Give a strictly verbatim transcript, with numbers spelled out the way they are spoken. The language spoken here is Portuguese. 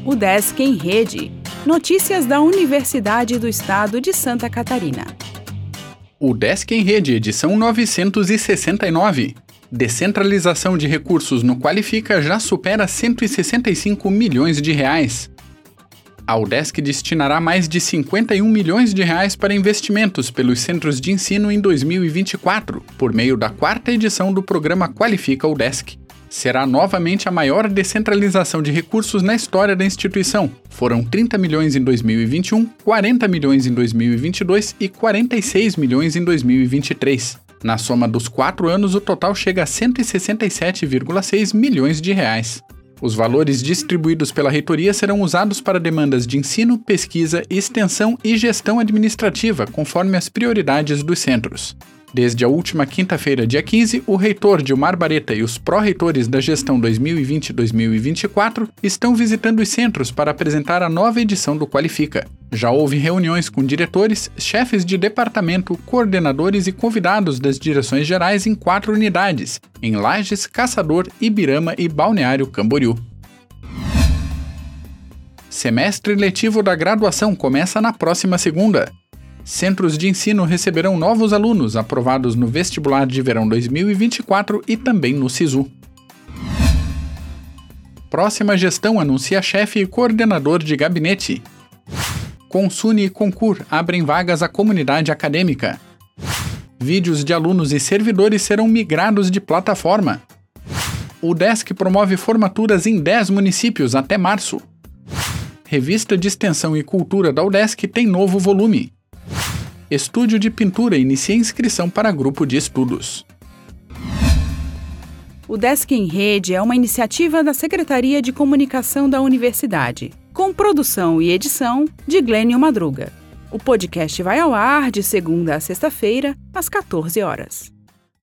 O Desk em Rede. Notícias da Universidade do Estado de Santa Catarina. O Desk em Rede, edição novecentos e sessenta e nove. Descentralização de recursos no Qualifica já supera cento e sessenta e cinco milhões de reais. A UDESC destinará mais de cinquenta e um milhões de reais para investimentos pelos centros de ensino em dois mil e vinte e quatro, por meio da quarta edição do programa Qualifica UDESC. Será novamente a maior descentralização de recursos na história da instituição. Foram trinta milhões em dois mil e vinte e um, quarenta milhões em dois mil e vinte e dois e quarenta e seis milhões em dois mil e vinte e três. Na soma dos quatro anos, o total chega a cento e sessenta e sete vírgula seis milhões de reais. Os valores distribuídos pela reitoria serão usados para demandas de ensino, pesquisa, extensão e gestão administrativa, conforme as prioridades dos centros. Desde a última quinta-feira, dia quinze, o reitor Dilmar Bareta e os pró-reitores da gestão dois mil e vinte a dois mil e vinte e quatro estão visitando os centros para apresentar a nova edição do Qualifica. Já houve reuniões com diretores, chefes de departamento, coordenadores e convidados das direções gerais em quatro unidades, em Lages, Caçador, Ibirama e Balneário Camboriú. Semestre letivo da graduação começa na próxima segunda. Centros de ensino receberão novos alunos aprovados no Vestibular de Verão dois mil e vinte e quatro e também no SISU. Próxima gestão anuncia chefe e coordenador de gabinete. Consune e Concur abrem vagas à comunidade acadêmica. Vídeos de alunos e servidores serão migrados de plataforma. O Desk promove formaturas em dez municípios até março. Revista de Extensão e Cultura da UDESC tem novo volume. Estúdio de Pintura inicia inscrição para grupo de estudos. O Desk em Rede é uma iniciativa da Secretaria de Comunicação da Universidade, com produção e edição de Glênio Madruga. O podcast vai ao ar de segunda a sexta-feira, às quatorze horas.